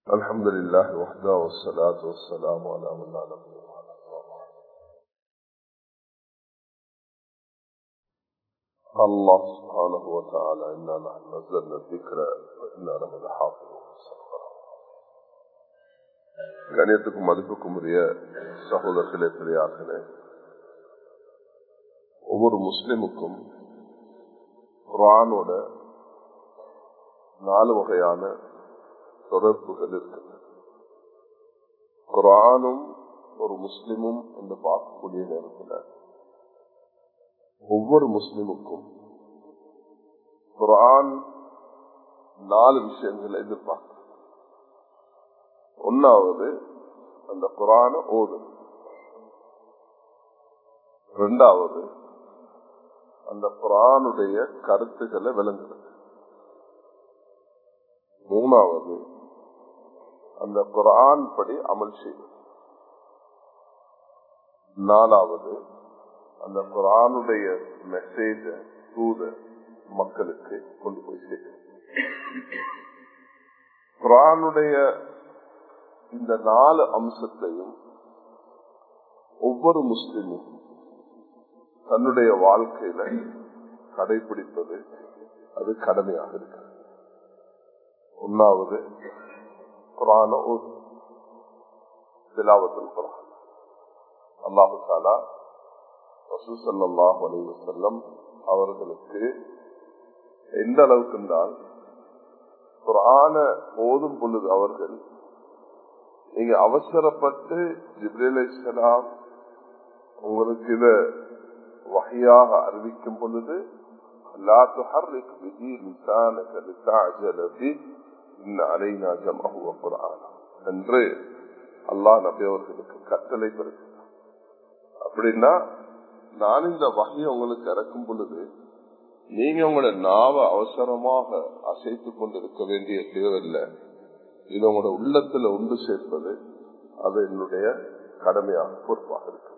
الحمد لله وحده والصلاة والسلام على من لا نبي بعده. الله سبحانه وتعالى إنا نحن نزلنا الذكر وإنا له لحافظون. கணியத்துக்கும் மதிப்புக்கும் உரிய சகோதரர்களே பெரியார்களே, ஒவ்வொரு முஸ்லிமுக்கும் குர்ஆனோட 4 வகையான தொடர்புகள் இருக்கின்றன. குர்ஆனும் ஒரு முஸ்லிமும் என்று பார்க்கக்கூடிய நேரத்தில் ஒவ்வொரு முஸ்லிமுக்கும் குர்ஆன் 4 விஷயங்களை எதிர்பார்க்க. ஒன்னாவது, அந்த குர்ஆனை ஓதும். இரண்டாவது, அந்த குர்ஆனுடைய கருத்துக்களை விளங்குறது. மூணாவது, அந்த குர்ஆன் படி அமல் செய்வது. நாலாவது, அந்த குர்ஆனுடைய மெசேஜ தூத மக்களுக்கு கொண்டு போய் சேர்க்கிறது. குர்ஆனுடைய இந்த 4 அம்சத்தையும் ஒவ்வொரு முஸ்லிமும் தன்னுடைய வாழ்க்கையில கடைபிடிப்பது அது கடமையாக இருக்கிறது. ஒன்னாவது, குர்ஆன ஓது, திலாவத்துல் குர்ஆன். அல்லாஹு தஆலா ரசூல் ஸல்லல்லாஹு அலைஹி வஸல்லம் அவர்களுக்கு எந்த அளவுக்கு என்றால், குர்ஆன ஓதும் பொழுது அவர்கள், நீங்க அவசரப்பட்டு ஜிப்ரீல் அலைஹிஸ்ஸலாம் உங்களுக்கு இத வஹ்யாக அறிவிக்கும் பொழுது, லா துஹர்ரிக் பிஹி லிசானக லிதஅஜல பிஹி இன்ன அலைனா ஜம்அஹு வ குர்ஆனா என்று அல்லாஹ் நபி அவர்களுக்கு கட்டளை பிறப்பித்தார். அப்படின்னா, நான் இந்த வஹ்யை உங்களுக்கு இறக்கும் பொழுது நீங்க உங்களோட நாவை அவசரமாக அசைத்துக் கொண்டிருக்க வேண்டிய தேவையில்லை. இது உங்களோட உள்ளத்துல ஒன்று சேர்ப்பது அது என்னுடைய கடமையாக பொறுப்பாக இருக்கு.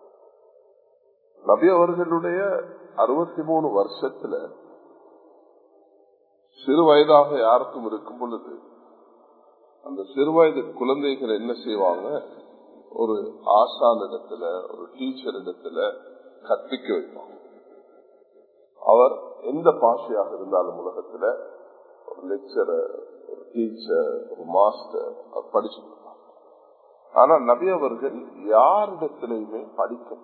நபி அவர்களுடைய 63 வருஷத்துல சிறு வயதாக யாருக்கும் இருக்கும் பொழுது அந்த சிறுவயது குழந்தைகள் என்ன செய்வாங்க, ஒரு ஆசான் இடத்துல, ஒரு டீச்சர் இடத்துல கற்பிக்க வைப்பாங்க. அவர் எந்த பாஷையாக இருந்தாலும் உலகத்துல ஒரு லெக்சரர், ஒரு டீச்சர், ஒரு மாஸ்டர் அவர் படிச்சு கொடுப்பாங்க. ஆனா நபி அவர்கள் யாரிடத்திலையுமே படிக்க,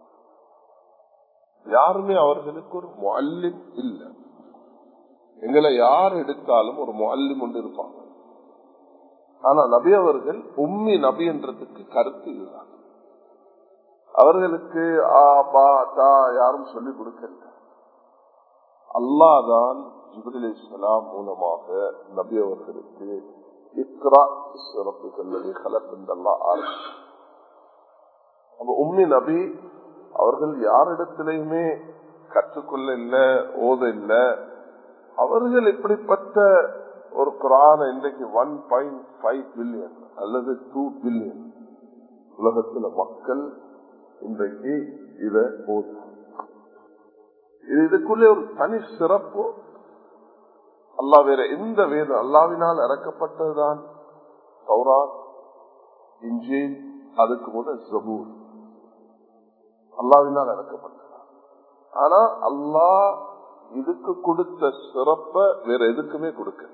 யாருமே அவர்களுக்கு ஒரு முஅல்லிம் இல்லை. எங்களை யார் எடுத்தாலும் ஒரு முஅல்லிம் ஒன்று இருப்பாங்க. ஆனா நபி அவர்கள் உம்மி நபி என்றதுக்கு கருத்து இதுதான். அவர்களுக்கு ஆ பா தா யாரும் சொல்லிக் கொடுக்கல. அல்லாஹ் தான் ஜிப்ரீல் அலைஹிஸ்ஸலாம் மூலமாக நபி அவர்களுக்கு இக்ரா பிஸ்மி ரப்பிக்கல்லதீ கலக் என்றெல்லாம் ஆரம்பிச்சு. அப்ப உம்மி நபி அவர்கள் யாரிடத்திலையுமே கற்றுக்கொள்ள இல்லை, ஓத இல்லை. அவர்கள் இப்படிப்பட்ட ஒரு குர்ஆனை இன்றைக்கு 1.5 பில்லியன் அல்லது 2 பில்லியன் உலகத்துல மக்கள் இன்றைக்கு இதை ஓது. இதுக்குள்ளே ஒரு தனி சிறப்பு. அல்லாஹ் வேற எந்த வேதம், அல்லாஹ்வினால் இறக்கப்பட்டதுதான் தௌராத், இன்ஜீல், அதுக்கு முதல் ஜபூர் அல்லாஹ்வினால் இறக்கப்பட்டது. ஆனா அல்லாஹ் இதுக்கு கொடுத்த சிறப்ப வேற எதுக்குமே கொடுக்கல.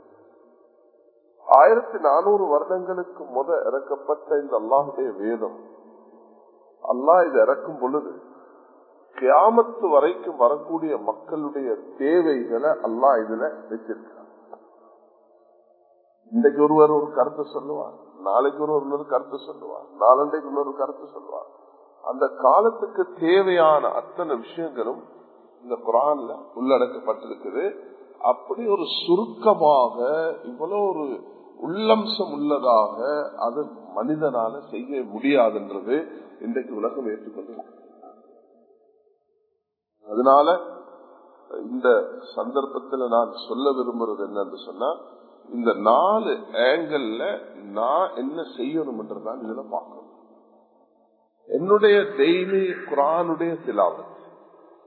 1400 வருடங்களுக்கு இறக்கப்பட்ட இந்த அல்லாஹுடைய வேதம், அல்லாஹ் இது இறக்கும் பொழுது கியாமத்து வரைக்கும் வரக்கூடிய மக்களுடைய தேவைகளை அல்லாஹ் இதுல வச்சிருக்கிறார். இன்றைக்கு ஒருவர் ஒரு கருத்து சொல்லுவார், நாளைக்கு ஒருவர் கருத்து சொல்லுவார், நாளண்டைக்கு இன்னொரு கருத்து சொல்லுவார். அந்த காலத்துக்கு தேவையான அத்தனை விஷயங்களும் இந்த குர்ஆன்ல உள்ளடக்கப்பட்டிருக்குது. அப்படி ஒரு சுருக்கமாக இவ்வளவு ஒரு உள்ளம்சம் உள்ளதாக அது மனிதனால செய்ய முடியாதுன்றது இன்றைக்கு உலகம் ஏற்றுக்கொண்டு. அதனால இந்த சந்தர்ப்பத்தில் நான் சொல்ல விரும்புறது என்னன்னு சொன்னா, இந்த 4 ஆங்கிள் நான் என்ன செய்யணும் என்றுதான் இதுல பார்க்கணும். என்னுடைய டெய்லி குர்ஆனுடைய திலாவத்,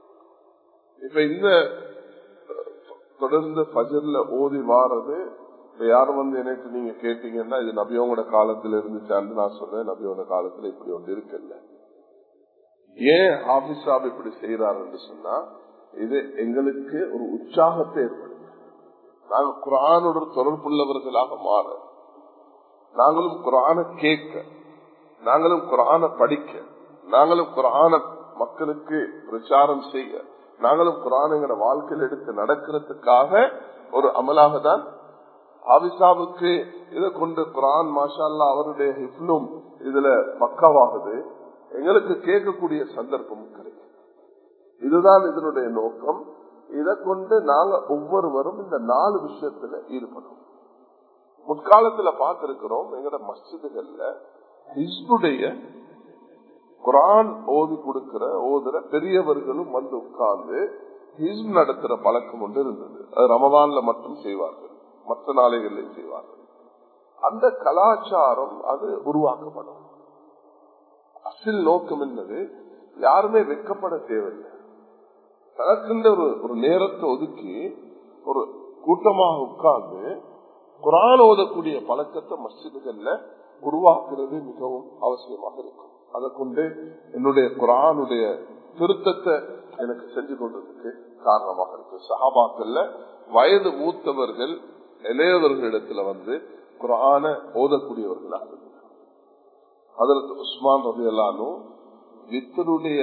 இப்ப இந்த தொடர்ந்து ஃபஜ்ர்ல ஓதி வாரது யாரும் எனக்கு நீங்க கேட்டீங்கன்னா இது நபியோட காலத்துல இருந்துச்சான்னு நான் சொல்றேன். நபியோட காலத்துல இப்படி ஒன்று இருக்குல்ல. ஏன் ஹாஃபிஸ் சாஹிப் இப்படி செய்யறாரு என்று சொன்னா இது எங்களுக்கு ஒரு உற்சாகத்தை ஏற்படுது. நாங்க குர்ஆனோட தொடர்புள்ளவர்களாக மாற, நாங்களும் குர்ஆனை கேட்க, நாங்களும் குர்ஆனை படிக்க, நாங்களும் குர்ஆனை மக்களுக்கு பிரச்சாரம் செய்ய, நாங்களும் குர்ஆனை வாழ்க்கையில் எடுத்து நடக்கிறதுக்காக ஒரு அமலாக தான் ஹாஃபிஸாவுக்கு இதை கொண்டு குர்ஆன் மாஷா அல்லாஹ் அவருடைய ஹிஃப்லும் இதுல பக்காவாகுது. எங்களுக்கு கேட்கக்கூடிய சந்தர்ப்பம் கிடைக்கும். இதுதான் இதனுடைய நோக்கம். இதை கொண்டு நாங்க ஒவ்வொருவரும் இந்த 4 விஷயத்துல ஈடுபடும். முற்காலத்துல பார்த்திருக்கிறோம் எங்கட மஸ்ஜிதுகள்ல ஹிஸ்புடைய குர்ஆன் ஓதுற பெரியவர்களும் வந்து உட்கார்ந்து ஹிஸ்ப் நடத்துற பழக்கம் ஒன்று இருந்தது. அது ரமதான்ல மட்டும் செய்வார்கள், மற்ற நாளைகளில் செய்வார்கள். அந்த கலாச்சாரம் அது உருவாக்கப்படும். அசில் நோக்கம் என்னது, யாருமே வெட்கப்பட தேவையில்லை. தனக்குன்ற ஒரு நேரத்தை ஒதுக்கி ஒரு கூட்டமாக உட்கார்ந்து குர்ஆன் ஓதக்கூடிய பழக்கத்தை மஸ்ஜிதுகள்ல உருவாக்குறது மிகவும் அவசியமாக இருக்கும். அதை கொண்டு என்னுடைய குர்ஆனுடைய திருத்தத்தை எனக்கு செஞ்சு கொள்றதுக்கு காரணமாக இருக்கு. சஹாபாக்கள்ல வயது மூத்தவர்கள் இளையவர்களிடத்துல வந்து குர்ஆனை ஓதக்கூடியவர்களாக இருக்கு. ஹஜ்ரத் உஸ்மான் ரலியல்லாஹு அன்ஹு வித்ருடைய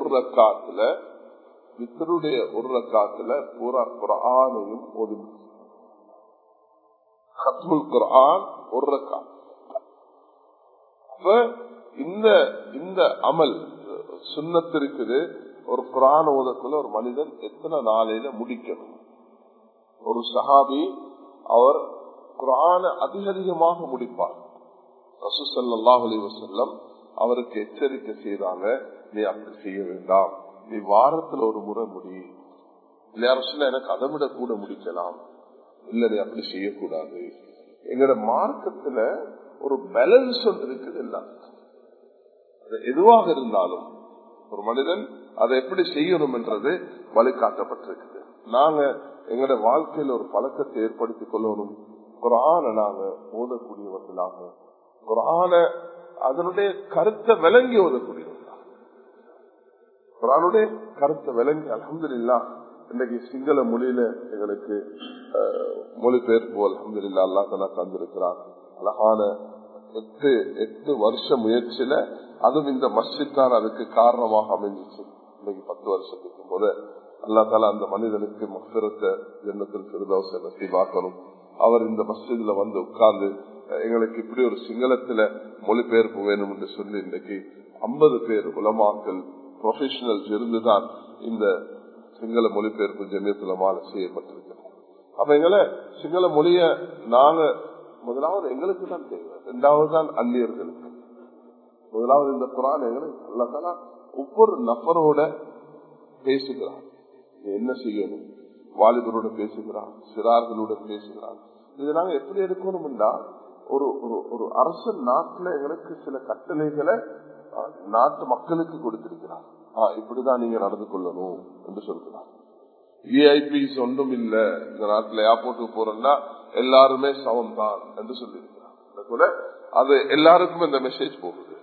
ஒரு ரக்காத்துல பூரா குர்ஆனையும் ஓதினார். கத்முல் குர்ஆன் ஒரு ரக்காத். இந்த அமல் சுன்னத் இருக்குது. ஒரு குர்ஆன் ஓதக்குள்ள ஒரு மனிதன் எத்தனை நாளையில முடிக்கணும்? ஒரு சஹாபி அவர் குர்ஆனை அதிகமாக முடிப்பார். ரசூல் ஸல்லல்லாஹு அலைஹி வஸல்லம் அவருக்கு எச்சரிக்கை செய்தாங்க, நீ அப்படி செய்ய வேண்டாம், நீ வாரத்துல ஒரு முறை முடி. எனக்கு அதை விட கூட முடிக்கலாம், இல்ல நீ அப்படி செய்யக்கூடாது. எங்களோட மார்க்கத்துல ஒரு பேலன்ஸ் ஒன்று இருக்குது. எல்லாம் எதுவாக இருந்தாலும் ஒரு மனிதன் அதை எப்படி செய்யணும் என்றது வழிகாட்டப்பட்டிருக்குது. நாங்க எங்களோட வாழ்க்கையில ஒரு பழக்கத்தை ஏற்படுத்திக் கொள்ளணும். குர்ஆனை நாங்க ஓதக்கூடியவர்களாக, குர்ஆனை அதனுடைய கருத்தை விளங்கி ஓதக்கூடியவர்களாக, குர்ஆனுடைய கருத்தை விளங்கி அல்ஹம்துலில்லாஹ் இன்னைக்கு சிங்கள மொழியில எங்களுக்கு மொழிபெயர்ப்பு அல்ஹம்துலில்லாஹ் அல்லாஹ் தஆலா தந்திருக்கிறார். அழகான 8 வருஷ முயற்சியில அதுவும் இந்த மஸ்ஜித் தான் அதுக்கு காரணமாக அமைஞ்சிச்சு. இன்னைக்கு 10 வருஷத்துக்கு போது அல்லாஹ் தஆலா அந்த மனிதனுக்கு மஃபிரத்தை ஜன்னத்துல் ஃபிர்தௌஸ் நசீபாக்கணும். அவர் இந்த மஸ்ஜித்ல வந்து உட்கார்ந்து எங்களுக்கு இப்படி ஒரு சிங்களத்துல மொழிபெயர்ப்பு வேணும் என்று சொல்லி இன்னைக்கு 50 பேர் உலமாக்கள் ப்ரொஃபஷனல்ஸ் இருந்துதான் இந்த சிங்கள மொழிபெயர்ப்பு ஜமியத்துல் உலமால செய்யப்பட்டிருக்கிறது. அப்ப எங்களை சிங்கள மொழிய நாங்க முதலாவது எங்களுக்கு தான் தேவை, 2வது தான் அந்நியர்களுக்கு. முதலாவது இந்த குர்ஆன் எங்களுக்கு அல்லாஹ் தஆலா ஒவ்வொரு நபரோட பேசுகிறார். என்ன செய்யணும், வாலிபரோட பேசுகிறார், சிறார்களோட பேசுகிறார். இது நாங்க எப்படி எடுக்கணும்னா ஒரு அரசு நாட்டுல எங்களுக்கு சில கட்டளைகளை நாட்டு மக்களுக்கு கொடுத்திருக்கிறார். இப்படிதான் நீங்க நடந்து கொள்ளணும் என்று சொல்கிறார். விஐபிஸ் ஒன்றும் இல்ல இந்த நாட்டுல, ஏர்போர்ட்டுக்கு போறோம்னா எல்லாருமே சமம் தான் என்று சொல்லியிருக்கிறார். அது எல்லாருக்கும் இந்த மெசேஜ் போகுது.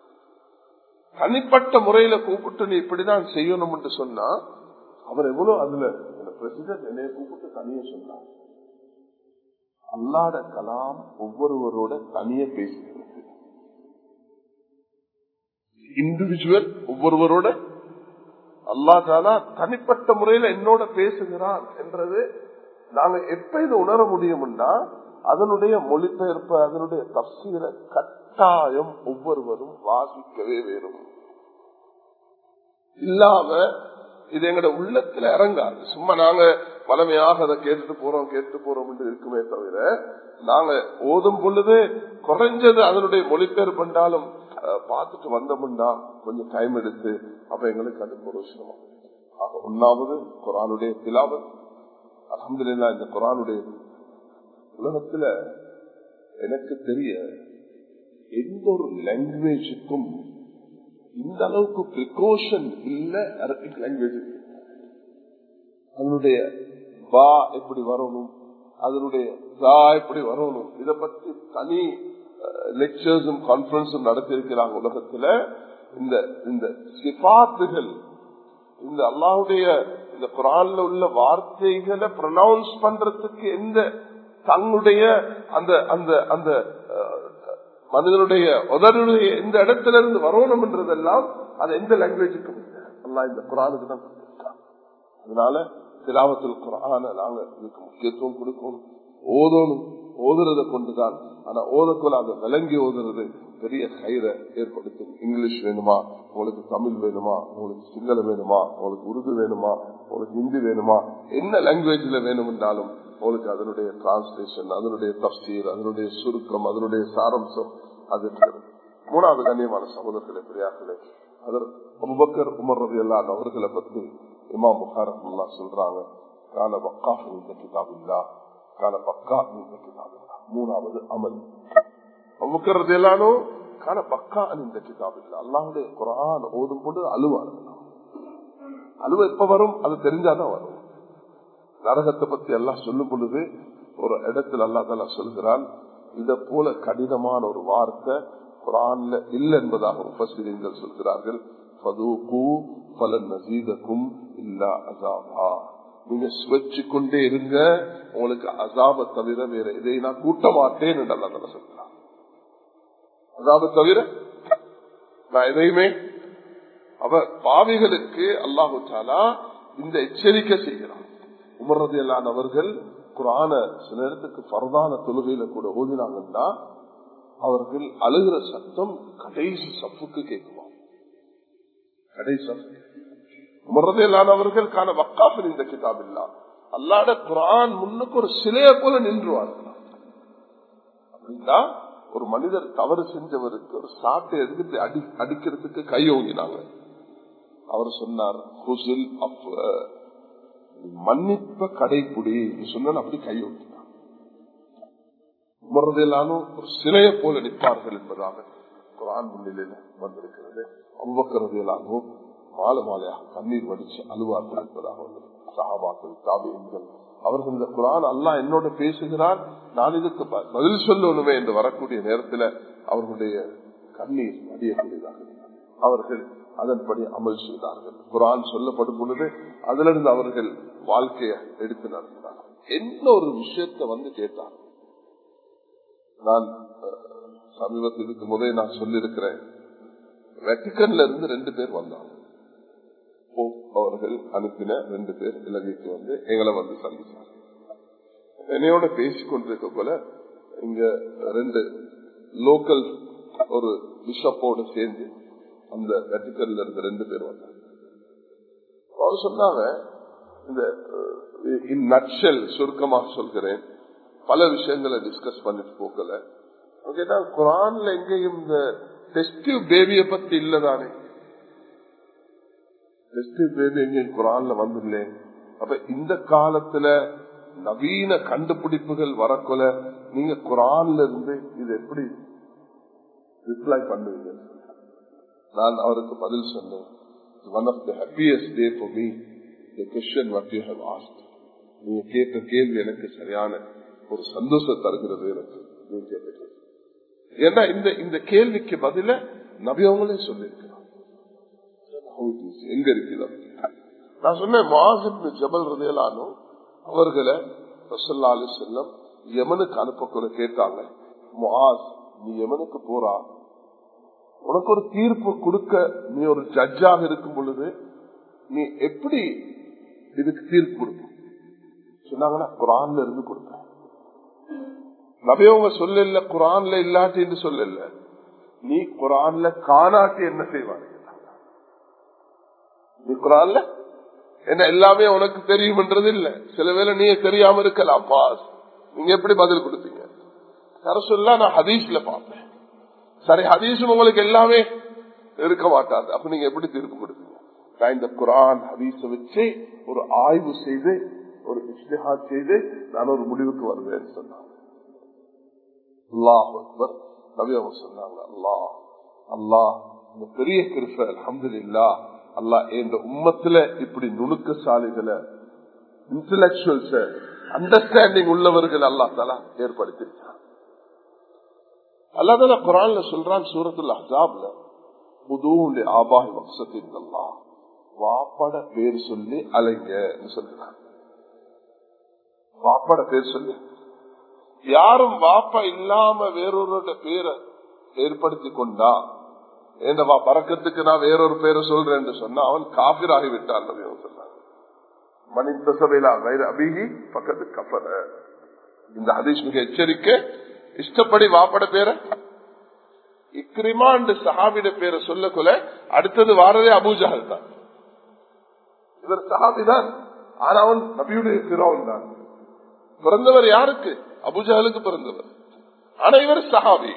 தனிப்பட்ட முறையில கூப்பிட்டு நீ இப்படிதான் செய்யணும் என்று சொன்னா அவர் எவ்வளவு அதுல பிரசிடென்ட் என்னைய கூப்பிட்டு தனிய சொன்னார். அல்லாஹ்வுடைய கலாம் ஒவ்வொருவரோட தனிய பேசுகிறது. இண்டிவிஜுவல் ஒவ்வொருவரோட அல்லாஹ் தஆலா தனிப்பட்ட முறையில என்னோட பேசுகிறான் என்றது நாங்க எப்ப இதை உணர முடியும்னா அதனுடைய மொழிபெயர்ப்பு, அதனுடைய தஃசீரை கட்டாயம் ஒவ்வொருவரும் வாசிக்கவே வேணும். இல்லாம இது எங்கட உள்ளத்துல இறங்காது. சும்மா நாங்க வளமையாக அதை கேட்டுட்டு போறோம் என்று இருக்குமே தவிர நாங்க ஓதும் பொழுது குறைஞ்சது அதனுடைய மொழிபெயர்ப்பு பண்ணாலும் பார்த்துட்டு வந்தோம்னா கொஞ்சம் டைம் எடுத்து அப்ப எங்களுக்கு அது ஒரு விஷயமா. ஆக 1வது குர்ஆனுடைய திலாவத். அல்ஹம்துலில்லாஹ் இந்த குர்ஆனுடைய உலகத்துல எனக்கு தெரிய எந்த ஒரு லாங்குவேஜுக்கும் இந்த அளவுக்கு பிரிகாஷன் இல்ல. அரபிக் லாங்குவேஜ் அதனுடைய பா எப்படி வரணும், அதனுடைய எப்படி வரணும், இதை பற்றி தனி லெக்சர்ஸும் கான்பரன்ஸும் நடத்தியிருக்கிறாங்க உலகத்துல. இந்த சிபாத்துகள், இந்த அல்லாஹ்வுடைய இந்த குர்ஆன்ல உள்ள வார்த்தைகளை ப்ரொனவுன்ஸ் பண்றதுக்கு எந்த தன்னுடைய அந்த அந்த அந்த மனிதனுடைய உதருடைய எந்த இடத்துல இருந்து வரணும் என்றதெல்லாம் அது எந்த லாங்குவேஜுக்கும் அல்லாஹ் இந்த குர்ஆனுக்கு தான் கொடுத்திருக்காங்க. அதனால திலாவத்துல் குர்ஆனை நாங்க இதுக்கு முக்கியத்துவம் கொடுக்கணும், ஓதணும். ஓதுறதை கொண்டுதான், ஆனா ஓதக்குள்ள அதை விளங்கி ஓதுறது பெரிய கயிறை ஏற்படுத்தும். இங்கிலீஷ் வேணுமா உங்களுக்கு, தமிழ் வேணுமா உங்களுக்கு, சிங்களம் வேணுமா உங்களுக்கு, உருது வேணுமா உங்களுக்கு, ஹிந்தி வேணுமா, என்ன லாங்குவேஜ்ல வேணும் என்றாலும் உங்களுக்கு அதனுடைய டிரான்ஸ்லேஷன், அதனுடைய தஃப்சீர், அதனுடைய சுருக்கம், அதனுடைய சாரம்சம் அது இருக்கிறது. மூணாவது கண்ணியமான சகோதரர்களே, பெரியார்களே, அபூபக்கர் உமர் ரலியல்லாஹு அன்ஹு அவர்களை பற்றி இமாம் புகாரி ரஹ்மத்துல்லாஹி சொல்றாங்க, கான வக்காஃப் மின் கிதாபில்லாஹ், கான பக்கா மின் கிதாபில்லாஹ். மூணாவது அமல். அபூபக்கர் ரலியல்லாஹு அன்ஹு கான பக்கா மின் கிதாபில்லாஹ், அல்லாஹ்வுடைய குர்ஆன் ஓதும் போது அழுவார். அழுவ எப்ப வரும் அது தெரிஞ்சாதான் வரும். நரகத்தை பத்தி அல்லாஹ் சொல்லும் பொழுது ஒரு இடத்துல அல்லாஹ் தஆலா சொல்கிறான், இத போல கடினமான ஒரு வார்த்தை குர்ஆன்ல இல்ல என்பதாக முஃபஸ்ஸிரீன்கள் சொல்கிறார்கள். ஃபதூகு ஃபலன் நஸீதகும் இல்லா அஸாபா, நீங்க சுவைச்சு கொண்டே இருங்க, உங்களுக்கு அஸாப தவிர வேற எதை நான் கூட்ட மாட்டேன் என்று அல்லாஹ் தஆலா சொல்கிறான். அஸாப தவிர நான் எதையுமே. அவர் பாவிகளுக்கு அல்லாஹு தஆலா இந்த எச்சரிக்கை செய்கிறான். உமர் ரலியல்லாஹு அன்ஹு அவர்கள் குர்ஆன சில நேரத்துக்கு ஃபர்தான தொழுகையில கூட ஓதினாங்கன்னா அவர்கள் அழுகிற சத்தம் கடைசி சஃப்புக்கு கேட்குமா, கடைசி சஃப். உமர் ரலியல்லாஹு அன்ஹு அவர்கள் கான வக்காஃப் இந்த கிதாபில்லாஹ், அல்லாஹ்வுடைய குர்ஆன் முன்னுக்கு ஒரு சிலையை போல நின்றுவார்கள். அப்படின்னா ஒரு மனிதர் தவறு செஞ்சவருக்கு ஒரு சாட்டை எடுத்து அடிக்கிறதுக்கு கை ஓங்கினாங்க. அவர் சொன்னார், ஹுசில் அஃப், மன்னிப்ப கடைப்பிடி சொன்ன, அப்படி கை ஓங்கினார். உமர்றதெல்லாலும் ஒரு சிலையை போல நிற்பார்கள் என்பதாக குர்ஆன் முன்னிலையில் வந்திருக்கிறது. அபூபக்கர் ரலியல்லாஹு மாலை மாலையாக கண்ணீர் வடிச்சு அழுவார்கள் என்பதாக வந்தது. சஹாபாக்கள், தாபிஈன்கள் அவர்கள் இந்த குர்ஆன் அல்லாஹ் என்னோட பேசுகிறார், நான் இதுக்கு பதில் சொல்லணுமே என்று வரக்கூடிய நேரத்தில் அவர்களுடைய கண்ணீர் அடியக்கூடியதாக அவர்கள் அதன்படி அமல் செய்தார்கள். குர்ஆன் சொல்லப்படும் பொழுது அதிலிருந்து அவர்கள் வாழ்க்கையை எடுத்து நடத்தினார்கள். என்ன ஒரு விஷயத்தை வந்து கேட்டார். நான் சமீபத்திற்கு முதல் நான் சொல்லியிருக்கிறேன், வெட்டிக்கன்ல இருந்து 2 பேர் வந்தாங்க. அவர்கள் அனுப்பின 2 பேர் இலங்கைக்கு வந்து எங்களை வந்து சந்திச்சாங்க. என்னையோட பேசிக்கொண்டிருக்க போல இங்க 2 லோக்கல் ஒரு பிஷப்போடு சேர்ந்து அந்த வெட்டிக்கன்ல இருந்து 2 பேர் வந்தாங்க. அவர் சொன்னாங்க, இந்த நட்சல் சுருக்கமாக சொல்கிறேன், பல விஷயங்களை டிஸ்கஸ் பண்ணிட்டு போக்கல. கேட்டா குர்ஆன்ல எங்கேயும் இந்த டெஸ்டிவ் பேபிய பத்தி இல்லதானே, டெஸ்டிவ் பேபி எங்கேயும் குர்ஆன்ல வந்துள்ள. அப்ப இந்த காலத்துல நவீன கண்டுபிடிப்புகள் வரக்குள்ள நீங்க குர்ஆன்ல இருந்து இது எப்படி ரிப்ளை பண்ணுவீங்க? நான் அவருக்கு பதில் சொன்னேன், one of the happiest day for me, the question what you have asked. நீங்க கேட்ட கேள்வி எனக்கு சரியான ஒரு சந்தோஷம் தருகிறது. எனக்கு நீங்க கேட்ட கேள்வி ஏன்னா இந்த கேள்விக்கு பதில நபி அவங்களே சொல்லியிருக்கிறார். எங்க இருக்கிறது? நான் சொன்னேன், முஆஸ் இப்னு ஜபல் ரலியல்லாஹு அன்ஹு அவர்களை ரசூலுல்லாஹி அலைஹி வஸல்லம் யமனுக்கு அனுப்ப கேட்டாங்க, முஆஸ் நீ யமனுக்கு போறா, உனக்கு ஒரு தீர்ப்பு கொடுக்க நீ ஒரு ஜட்ஜாக இருக்கும் பொழுது நீ எப்படி இதுக்கு தீர்ப்பு கொடுப்ப? சொன்னாங்கன்னா குர்ஆன்ல இருந்து கொடுப்ப. நபியவங்க சொல்லல குர்ஆன்ல இல்லாட்டி என்று சொல்லல, நீ குர்ஆன்ல காணாட்டி என்ன செய்வாங்க? நீ குர்ஆன்ல என்ன எல்லாமே உனக்கு தெரியும் என்றது இல்ல, சில வேளை நீ தெரியாம இருக்கலாம். நீங்க எப்படி பதில் கொடுத்தீங்க? ரசூலுல்லாஹ் நான் ஹதீஸ்ல பார்த்தேன். சரி, ஹதீஸும் உங்களுக்கு எல்லாமே இருக்க மாட்டாது, அப்ப நீங்க எப்படி தீர்ப்பு கொடுப்பீங்க? நான் இந்த குர்ஆன் ஹதீஸ வச்சு ஒரு ஆய்வு செய்து ஒரு இஜ்திஹாத் செய்து நான் ஒரு முடிவுக்கு வருவேன் சொன்னாங்க. அல்லாஹ் அக்பர். நபி அவங்க சொன்னாங்க, அல்லாஹ் அல்லாஹ் இந்த பெரிய கிருபை, அல்ஹம்துலில்லாஹ், அல்லாஹ் இந்த உம்மத்துல இப்படி நுணுக்கசாலிகளை, இன்டலெக்சுவல்ஸ அண்டர்ஸ்டாண்டிங் உள்ளவர்கள் அல்லாஹ் தஆலா ஏற்படுத்தியிருக்கிறார். அல்லாஹ் தஆலா குர்ஆன்ல சொல்றான் சூரத்துல் அஹ்ஸாப்ல புதூல் ஆபாஹி வக்ஸத்தில்லாஹ் வாப்பட பேர் சொல்லி அலைங்க சொல்றான். வாப்பட பேர் சொல்லி யாரும் வாப்பா இல்லாம வேறொரு பேரை ஏற்படுத்தி கொண்டா ஏண்டவா பறக்கத்துக்கு நான் வேறொரு பேரை சொல்றேன் சொன்னா அவன் காபிர் ஆகிவிட்டான். பக்கத்து கஃபர. இந்த ஹதீஸ் மிக எச்சரிக்கை. இஷ்டப்படி வாப்பட பேரை இக்ரிமாண்டு சஹாபிட பேரை சொல்லக்குள்ள அடுத்தது வாரதே அபூஜஹல் தான். இவர் சஹாபிதான், ஆனா அவன் நபியுடைய பிறவன் தான். பிறந்தவர் யாருக்கு? அபூஜஹலுக்கு பிறந்தவர். ஆனா இவர் சஹாபி.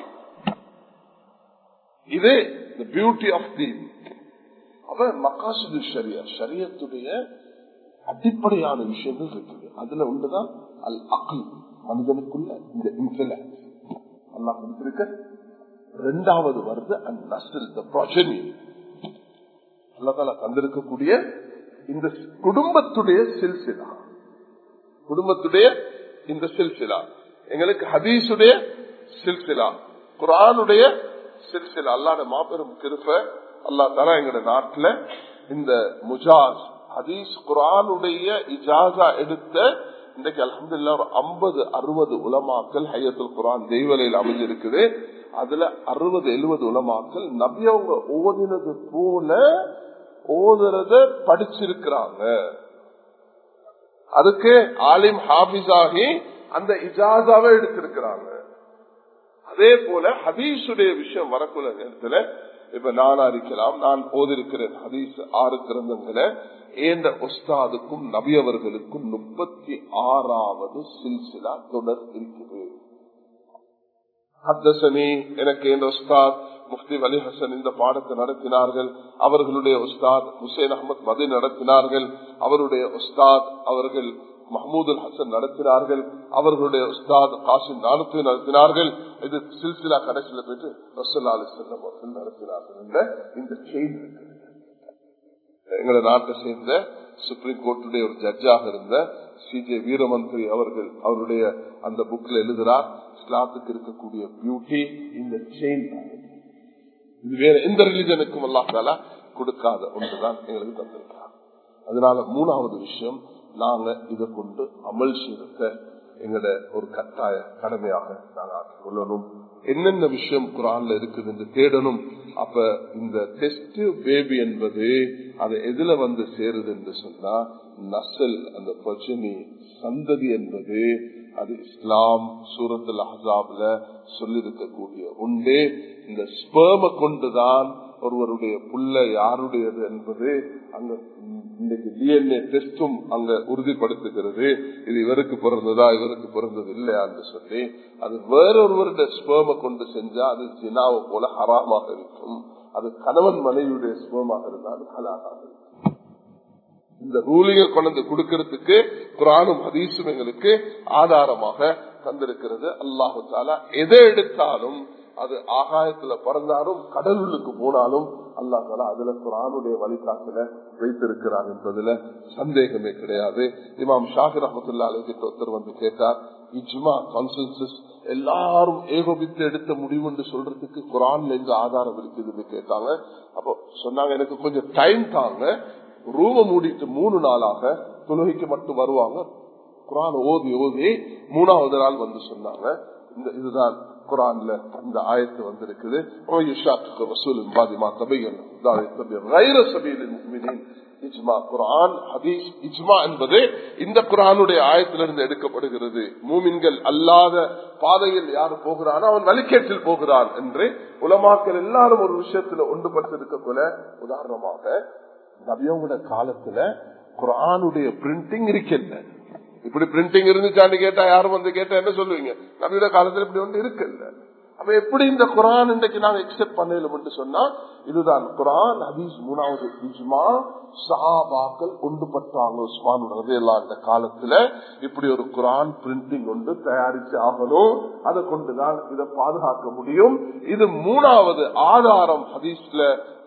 இது பியூட்டி ஆஃப் தீன். அவன் மகாசுது ஷரியா, ஷரியத்துடைய அடிப்படையான விஷயங்கள் இருக்குது. அதுல ஒன்றுதான் அல் அக்ல், மனிதனுக்குள்ள இந்த இன்டெலெக்ட் அல்லாஹ் கொடுத்திருக்க. இரண்டாவது வருது அல் நஸ்ல், தி ப்ரோஜெனி. அல்லாஹ் தஆலா தந்திருக்கக்கூடிய இந்த குடும்பத்துடைய சில்சிலா, குடும்பத்துடைய இந்த சில்சிலா எங்களுக்கு ஹதீஸுடைய சில்சிலா, குர்ஆனுடைய சில்சிலா. அல்லாஹ்வுடைய மாபெரும் கிருபை. அல்லாஹ் தஆலா எங்க நாட்டுல இந்த முஜாஸ் ஹதீஸ் குர்ஆனுடைய இஜாஸா எடுத்த இன்றைக்கு அல்ஹம்துலில்லாஹ் 50-60 உலமாக்கள் ஹையத்துல் குர்ஆன் தெய்வலையில் அமைஞ்சிருக்குது. அதுல 60-70 உலமாக்கள் நபி அவங்க ஓதினது போல ஓதுறத படிச்சிருக்கிறாங்க. அதுக்கு ஆலிம் ஹாஃபிஸ் ஆகி அந்த இஜாஸாவை எடுத்திருக்கிறாங்க. அதே போல ஹதீஸுடைய விஷயம் வரக்குள்ள நேரத்துல இப்ப நானா இருக்கலாம், நான் ஓதிருக்கிறேன் ஹதீஸ் 6 கிரந்தங்களை. ஏந்த உஸ்தாதுக்கும் நபி அவர்களுக்கும் 36வது சில்சிலா தொடர் இருக்குது. ஹத்தசனி எனக்கு இந்த உஸ்தாத் முஃப்தி வலி ஹசன் இந்த பாடத்தை நடத்தினார்கள். அவர்களுடைய உஸ்தாத் ஹுசைன் அஹமத் மதி நடத்தினார்கள். அவருடைய உஸ்தாத் அவர்கள் மஹமூது ஹசன் நடத்தினார்கள். அவர்களுடைய உஸ்தாத் காசிம் நானூத்தி நடத்தினார்கள். இது சில்சிலா கடைசியில போயிட்டு ரசூலுல்லாஹி அலைஹி வஸல்லம் அவர்கள் நடத்தினார்கள். இந்த செயின் எங்களை நாட்டை சேர்ந்த சுப்ரீம் கோர்ட்டுடைய ஒரு ஜட்ஜாக இருந்த சிஜே வீரமந்திரி அவர்கள் அவருடைய அந்த புக்ல எழுதுறார், இஸ்லாத்துக்கு இருக்கக்கூடிய பியூட்டி இந்த செயின். இது வேற எந்த ரிலிஜனுக்கும் அல்லாஹ் தஆலா கொடுக்காத ஒன்றுதான் எங்களுக்கு தந்திருக்கிறார். அதனால 3வது விஷயம், நாங்க இதை கொண்டு அமல் செய்த எங்கட ஒரு கட்டாய கடமையாக நாங்க ஆக்கிக் கொள்ளணும். என்னென்ன விஷயம் குர்ஆன்ல இருக்குது என்று தேடணும். அப்ப இந்த டெஸ்ட் பேபி என்பது அது எதுல வந்து சேருது என்று சொன்னா நஸ்ல், அந்த பிரச்சனை சந்ததி என்பது அது இஸ்லாம் சூரத்துல் அஹ்ஸாப்ல சொல்லிருக்கக்கூடிய உண்டு. இந்த ஸ்பெர்ம கொண்டுதான் ஒருவருடைய புள்ள யாருடையது என்பது அங்க இன்னைக்கு டிஎன்ஏ டெஸ்டும் அங்க உறுதிப்படுத்துகிறது. இது இவருக்கு பிறந்ததா இவருக்கு பிறந்தது இல்லையான்னு சொல்லி அது வேறொருவருடைய ஸ்பெர்ம கொண்டு செஞ்சா அது ஜினாவை போல ஹராமாக இருக்கும். அது கணவன் மனைவியுடைய ஸ்பெர்மாக இருந்தாலும் ஹலாலாக இருக்கும். இந்த ரூலிங்க கொண்டு கொடுக்கிறதுக்கு குர்ஆனும் ஹதீஸும் எங்களுக்கு ஆதாரமாக தந்திருக்கிறது. அல்லாஹு தஆலா எதை எடுத்தாலும் அது ஆகாயத்துல பறந்தாலும் கடலுக்கு போனாலும் அல்லாஹ் தஆலா அதுல குர்ஆனுடைய வழிகாட்டுல வைத்திருக்கிறார் என்பதுல சந்தேகமே கிடையாது. இமாம் ஷாஃபி ரஹ்மத்துல்லாஹி அலைஹி ஒருத்தர் வந்து கேட்டார், இஜ்மா கன்சென்சஸ் எல்லாரும் ஏகோபித்து எடுத்த முடிவு என்று சொல்றதுக்கு குர்ஆன்ல எங்க ஆதாரம் இருக்குதுன்னு கேட்டாங்க. அப்போ சொன்னாங்க, எனக்கு கொஞ்சம் டைம் தாங்க, ரூம மூடிட்டு 3 நாளாக தொழுகைக்கு மட்டும் வருவாங்க. குர்ஆன் ஓதி ஓதி 3வது நாள் வந்து சொன்னாங்க. இதுதான் குர்ஆன்ல இந்த ஆயத்து வந்திருக்குது. குர்ஆன் ஹதீஸ் இஜ்மா என்பது இந்த குர்ஆனுடைய ஆயத்திலிருந்து எடுக்கப்படுகிறது. மூமின்கள் அல்லாத பாதையில் யார் போகிறானோ அவன் வழிகேட்டில் போகிறான் என்று உலமாக்கள் எல்லாரும் ஒரு விஷயத்துல ஒன்றுபட்டிருக்க போல. உதாரணமாக நபியோட காலத்துல குர்ஆனுடைய பிரிண்டிங் இருக்கல. இப்படி பிரிண்டிங் இருந்துச்சான்னு கேட்டா யாரும் வந்து கேட்டா என்ன சொல்லுவீங்க? நபியோட காலத்துல இப்படி ஒன்று இருக்குல்ல. அப்ப எப்படி இந்த குர்ஆன் இன்றைக்கு நாங்க எக்ஸெப்ட் பண்ணல சொன்னா இதுதான் குர்ஆன் ஹதீஸ் 3வது இஜ்மா. சஹாபாக்கள் ஒன்றுபட்டாங்க. உஸ்மான் ரலியல்லாஹு அன்ஹு காலத்துல இப்படி ஒரு குர்ஆன் பிரிண்டிங் ஒன்று தயாரிச்சு ஆகணும், அதை கொண்டுதான் இதை பாதுகாக்க முடியும். இது 3வது ஆதாரம் ஹதீஸ்ல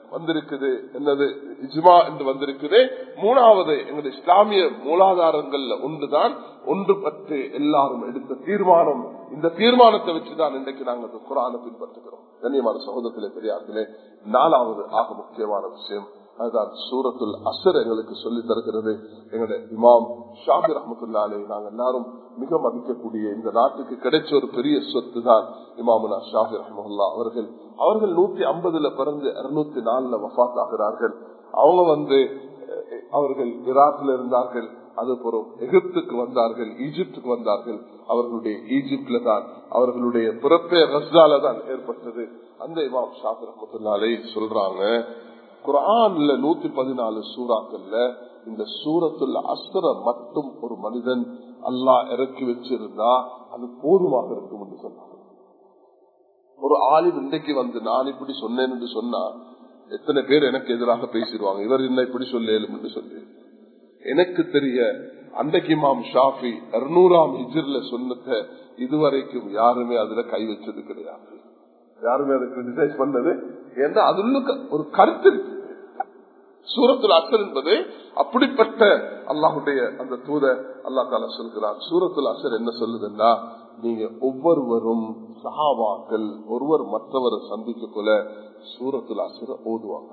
வந்திருக்குது, என்னது இஜ்மா என்று வந்திருக்குது. மூணாவது எங்களுடைய இஸ்லாமிய மூலாதாரங்கள்ல ஒன்றுதான் ஒன்றுபட்டு எல்லாரும் எடுத்த தீர்மானம். இந்த தீர்மானத்தை வச்சுதான் இன்றைக்கு நாங்கள் குர்ஆனை பின்பற்றுகிறோம். கண்ணியமான சகோதரர்களே, பெரியார்களே, நாலாவது ஆக முக்கியமான விஷயம் அதுதான் சூரத்துல் அஸ்ர் எங்களுக்கு சொல்லி தருகிறது. எங்களுடைய இமாம் ஷாஃபி ரஹ்மத்துல்லாஹி அலைஹி நாங்கள் எல்லாரும் மிக மதிக்கக்கூடிய இந்த நாட்டுக்கு கிடைச்ச ஒரு பெரிய சொத்து தான் இமாமுனா ஷாஃபி ரஹ்மத்துல்லாஹி அவர்கள். அவர்கள் 150 பிறந்து 204 வஃபாத் ஆகிறார்கள். அவங்க அவர்கள் ஈராக்ல இருந்தார்கள், அதுபோல எகிப்துக்கு வந்தார்கள், ஈஜிப்டுக்கு வந்தார்கள். அவர்களுடைய ஈஜிப்ட்ல தான் அவர்களுடைய பிறப்பே கஸ்ஸால தான் ஏற்பட்டது. அந்த இமாம் ஷாஃபி ரஹ்மத்துல்லாஹி அலைஹி சொல்றாங்க, குர்ஆன்ல 114 சூறாக்கள்ல இந்த சூரத்துல் அஸ்ர மட்டும் ஒரு மனிதன் அல்லாஹ் இறக்கி வச்சிருந்தா அது போதுமாக இருக்கும் என்று சொன்னாங்க. ஒரு ஆலிம் இன்றைக்கு நான் இப்படி சொன்னேன் என்று சொன்னா எத்தனை பேர் எனக்கு எதிராக பேசிடுவாங்க, இவர் என்ன இப்படி சொல்லும் என்று சொல்லி. எனக்கு தெரிய அன்றைக்கு இமாம் ஷாஃபி 200ஆம் ஹிஜ்ரில சொன்னத இதுவரைக்கும் யாருமே அதுல கை வச்சது கிடையாது, யாருமே அதை கிரிட்டிசைஸ் பண்ணது. ஏன்னா அதுல ஒரு கருத்து இருக்கு. சூரத்துல் அஸ்ர் என்பது அப்படிப்பட்ட அல்லாஹுடைய அந்த தூதர் அல்லாஹ் தஆலா சொல்கிறார். சூரத்துல் அஸ்ர் என்ன சொல்லுதுன்னா, நீங்க ஒவ்வொருவரும் சஹாபாக்கள் ஒருவர் மற்றவரை சந்திக்க போல சூரத்துல் அஸ்ர ஓதுவாங்க.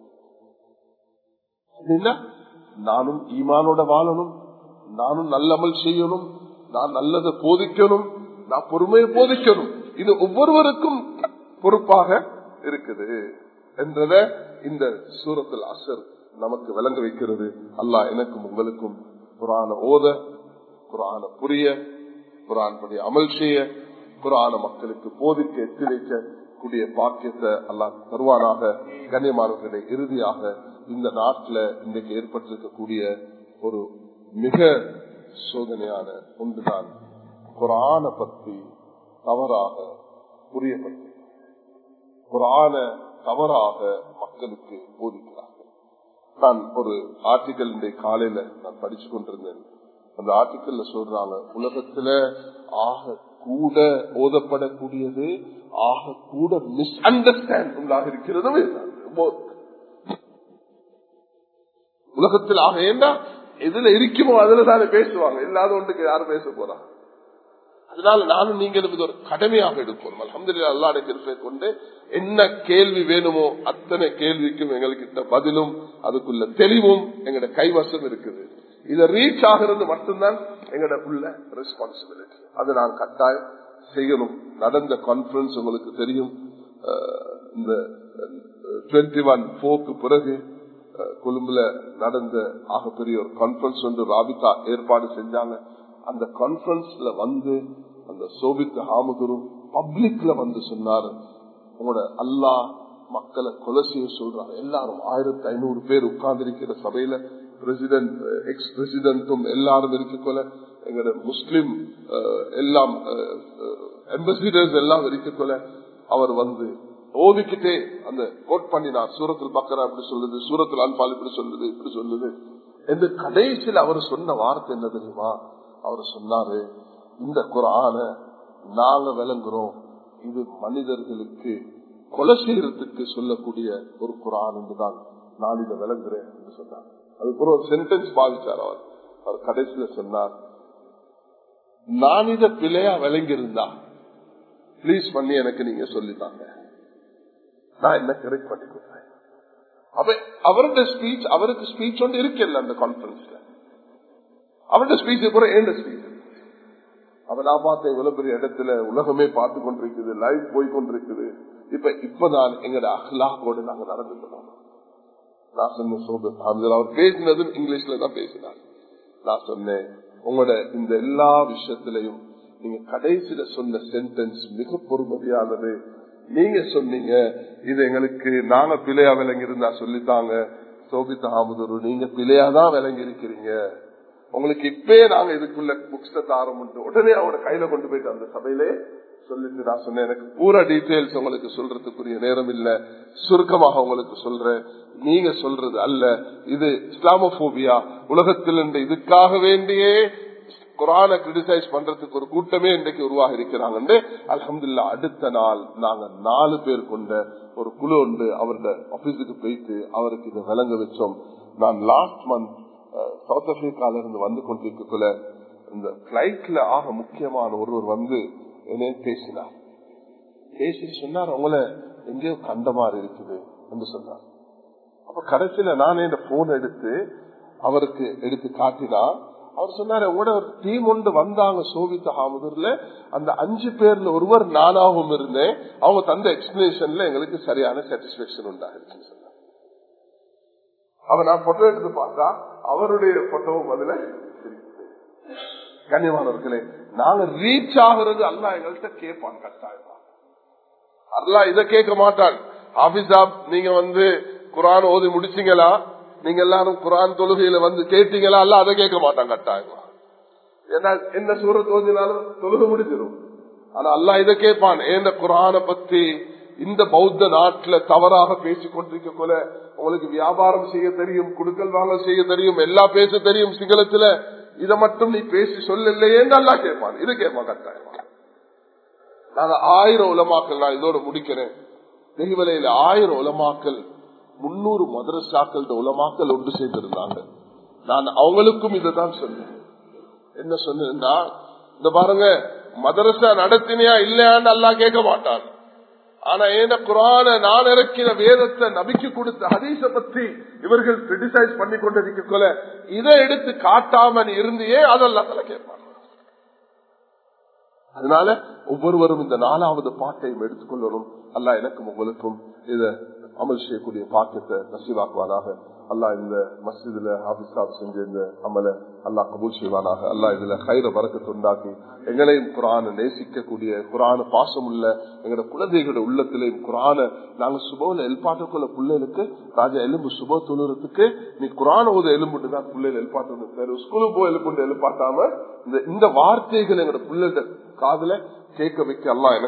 நானும் ஈமானோட வாழணும், நானும் நல்லமல் செய்யணும், நான் நல்லதை போதிக்கணும், நான் பொறுமையை போதிக்கணும். இது ஒவ்வொருவருக்கும் பொறுப்பாக இருக்குது என்றத இந்த சூரத்துல் அஸ்ர் நமக்கு விளங்க வைக்கிறது. அல்லாஹ் எனக்கும் உங்களுக்கும் குர்ஆனை ஓத, குர்ஆனை புரிய, குர்ஆன் படி அமல் செய்ய, குர்ஆனை மக்களுக்கு போதிக்க எத்தி வைக்க கூடிய பாக்கியத்தை அல்லாஹ் தருவானாக. கண்ணியமானவர்களே, இறுதியாக இந்த நாட்டில் இன்றைக்கு ஏற்பட்டிருக்கக்கூடிய ஒரு மிக சோதனையான ஒன்றுதான் குர்ஆனை பற்றி தவறாக புரியப்பட்டது. குர்ஆனை தவறாக மக்களுக்கு போதிக்கிறார்கள். நான் ஒரு ஆர்டிக்கல் இன்றைக்கு காலையில நான் படிச்சு கொண்டிருந்தேன். அந்த ஆர்டிக்கல்ல சொல்றாங்க, உலகத்துல ஆக கூட ஓதப்படக்கூடியது ஆக கூட மிஸ் அண்டர்ஸ்டாண்ட் உண்டாக இருக்கிறது உலகத்தில். ஆக ஏண்டா எதுல இருக்குமோ அதுலதானே பேசுவாங்க, இல்லாத ஒன்றுக்கு யாரும் பேச போறாங்க. அதனால நானும் நீங்களும் இது ஒரு கடமையாக எடுக்கணும். அல்ஹம்துலில்லாஹ், அல்லாஹ்வுடைய கிருபையை கொண்டு என்ன கேள்வி வேணுமோ அத்தனை கேள்விக்கும் எங்களுக்கு பதிலும் அதுக்குள்ள தெளிவும் எங்களோட கைவசம் இருக்குது. இதை ரீச் ஆகிறது மட்டும்தான் எங்களோட உள்ள ரெஸ்பான்சிபிலிட்டி. அதை நான் கட்டாயம் செய்யணும். நடந்த கான்பரன்ஸ் உங்களுக்கு தெரியும், இந்த 21/4 பிறகு கொழும்புல நடந்த ஆகப்பெரிய ஒரு கான்பரன்ஸ் ஒன்று ராபிகா ஏற்பாடு செஞ்சாங்க. அந்த கான்பரன்ஸ்ல அந்த சோபித் ஹாமுதுரு பப்ளிக்ல சொன்னாரு, உங்களோட அல்லாஹ் மக்களை கொலை செய்ய சொல்றாங்க. எல்லாரும் 1500 பேர் உட்கார்ந்து இருக்கிற சபையில பிரசிடென்ட், எக்ஸ் பிரசிடென்டும் எல்லாரும் இருக்கக்குள்ள, எங்களோட முஸ்லிம் எல்லாம் எம்பசிடர்ஸ் எல்லாம் இருக்கக்குள்ள அவர் ஓதிக்கிட்டே அந்த கோட் பண்ணினார். சூரத்துல் பக்கரா இப்படி சொல்லுது, சூரத்துல் அன்பால் இப்படி சொல்லுது என்று கடைசியில் அவர் சொன்ன வார்த்தை என்ன தெரியுமா? அவர் சொன்னாரு, இந்த குர்ஆனை நாங்க விளங்குறோம், இது மனிதர்களுக்கு கொலை செய்யறதுக்கு சொல்லக்கூடிய ஒரு குர்ஆன் என்றுதான் நான் இதை விளங்குறேன் என்று சொன்னார். அதுக்கு ஒரு சென்டென்ஸ் பாவிச்சார். அவர் கடைசியில சொன்னார், நான் இதை பிழையா விளங்கியிருந்தா பிளீஸ் பண்ணி எனக்கு நீங்க சொல்லித்தாங்க, நான் என்ன கரெக்ட் பண்ணி கொடுத்தேன். அவருடைய ஸ்பீச், அவருக்கு ஸ்பீச் ஒன்று இருக்கல அந்த கான்பரன்ஸ்ல. அவருடைய ஸ்பீச் கூட ஏண்ட ஸ்பீச். அவன் நான் பார்த்த இவ்வளவு பெரிய இடத்துல உலகமே பார்த்து கொண்டிருக்குது, லைவ் போய் கொண்டிருக்குது. இப்பதான் எங்கட அஹ்லாக்கோடு நாங்க நடந்துக்கணும். நான் சொன்ன அவர் பேசினது இங்கிலீஷ்ல தான் பேசினார். நான் சொன்னேன், உங்களோட இந்த எல்லா விஷயத்திலையும் நீங்க கடைசியில சொன்ன சென்டென்ஸ் மிக பொறுமதியானது. நீங்க சொன்னீங்க, இது எங்களுக்கு நாங்க பிழையா விளங்கி இருந்தா சொல்லித்தாங்க. சோபித் அஹமது, நீங்க பிழையாதான் விளங்கி இருக்கிறீங்க, உங்களுக்கு இப்பே நாங்க இதுக்குள்ள புக்ஸ் தாரம் உடனே அவரோட கையில கொண்டு போயிட்டு அந்த சபையிலே சொல்லிட்டு நான் சொன்னேன், எனக்கு பூரா டீட்டெயில்ஸ் உங்களுக்கு சொல்றதுக்குரிய நேரம் இல்ல, சுருக்கமாக உங்களுக்கு சொல்றேன். நீங்க சொல்றது அல்ல, இது இஸ்லாமோபியா. உலகத்தில் இதுக்காக வேண்டியே குர்ஆனை கிரிட்டிசைஸ் பண்றதுக்கு ஒரு கூட்டமே இன்றைக்கு உருவாகி இருக்கிறாங்க. அல்ஹம்துலில்லாஹ் அடுத்த நாள் நாங்க 4 பேர் கொண்ட ஒரு குழு உண்டு அவருடைய ஆபீஸுக்கு போயிட்டு அவருக்கு இதை விளங்க வச்சோம். நான் லாஸ்ட் மந்த் சவுத் ஆப்பிரிக்கால இருந்து வந்து கொண்டிருக்கக்குள்ள இந்த பிளைட்ல ஆக முக்கியமான ஒருவர் வந்து என்ன பேசினார். பேசி சொன்னார், உங்களை எங்கேயோ கண்ட மாதிரி இருக்குது என்று சொன்னார். அப்ப கடைசியில நான் இந்த போன் எடுத்து அவருக்கு எடுத்து காட்டினா அவர் சொன்னாரு, உங்களோட ஒரு டீம் ஒன்று வந்தாங்க சோவித் அஹமதுல, அந்த 5 பேர்ல ஒருவர் நானாகவும் இருந்தேன். அவங்க தந்த எக்ஸ்பிளேஷன்ல எங்களுக்கு சரியான சாட்டிஸ்பேக்ஷன் உண்டாயிருச்சுன்னு சொன்னார். அவ நான் போட்டோ எடுத்து பார்த்தா அவருடைய போட்டோவும் அதுல கண்ணியமானவர்களே, நாங்க ரீச் ஆகுறது அல்லாஹ் எங்கள்கிட்ட கேட்பான். கட்டாயமா அல்லாஹ் இதை கேட்க மாட்டான். ஆபீஸா நீங்க வந்து குர்ஆன் ஓதி முடிச்சீங்களா, நீங்க எல்லாரும் குர்ஆன் தொழுகையில வந்து கேட்டீங்களா, அல்லாஹ் அதை கேட்க மாட்டான் கட்டாயமா. ஏன்னா என்ன சூரத் ஓதினாலும் தொழுகை முடிஞ்சிடும். ஆனா அல்லாஹ் இதை கேட்பான், ஏன் குர்ஆனை பத்தி இந்த பௌத்த நாட்டுல தவறாக பேசிக் கொண்டிருக்க போல உங்களுக்கு வியாபாரம் செய்ய தெரியும், குடுக்கல் வாங்க செய்ய தெரியும், எல்லாம் பேச தெரியும் சிங்களத்துல, இதை மட்டும் நீ பேசி சொல்லலையே அல்லாஹ் கேட்பான். இது கேட்பான் கட்டாயமா. நாங்க 1000 உலமாக்கள், நான் இதோட முடிக்கிறேன், தெய்வலையில 1000 உலமாக்கள் 300 மதரசாக்கள் உலமாக்கள் ஒன்று சேர்ந்திருந்தாங்க. நான் அவங்களுக்கும் இதைதான் சொன்னேன். என்ன சொன்னா, இந்த பாருங்க மதரசா நடத்தினியா இல்லையான்னு அல்லாஹ் கேட்க மாட்டான். ஆனா ஏன குர்ஆனை நான் இறக்கின வேதத்தை நபிக்கு கொடுத்த ஹதீஸ பத்தி இவர்கள் கிரிட்டிசைஸ் பண்ணி கொண்டிருக்க இதை எடுத்து காட்டாம இருந்தியே அதெல்லாம் கேட்பாங்க. அதனால ஒவ்வொருவரும் இந்த 4வது பாட்டையும் எடுத்துக்கொள்ளணும். அல்லாஹ் எனக்கும் உங்களுக்கும் இதை அமல் செய்யக்கூடிய பாக்கியத்தை நசீவாக்குவானாக. அல்லாஹ் இந்த மஸ்ஜிதுல ஹாபிஸாப் செஞ்ச இந்த அமல அல்லாஹ் கபூல் செய்வானாக. அல்லாஹ் இதுல கைர பரக்கத்தை உண்டாக்கி எங்களையும் குர்ஆனை நேசிக்கக்கூடிய, குர்ஆனை பாசம் உள்ள எங்களோட குழந்தைகளோட உள்ளத்திலையும் குர்ஆனை நாங்க சுபோல எல்பாட்டுக்குள்ள பிள்ளைகளுக்கு ராஜா எலும்பு சுப தொழுறதுக்கு நீ குர்ஆனை ஓத எலும்புட்டுதான் பிள்ளைகள் எல்பாட்டு ஸ்கூலுக்கு போய் எலும்புண்டு எழுப்பாட்டாம இந்த வார்த்தைகள் எங்களோட பிள்ளைகளோட காதுல கேட்க வைக்க அல்லாஹ்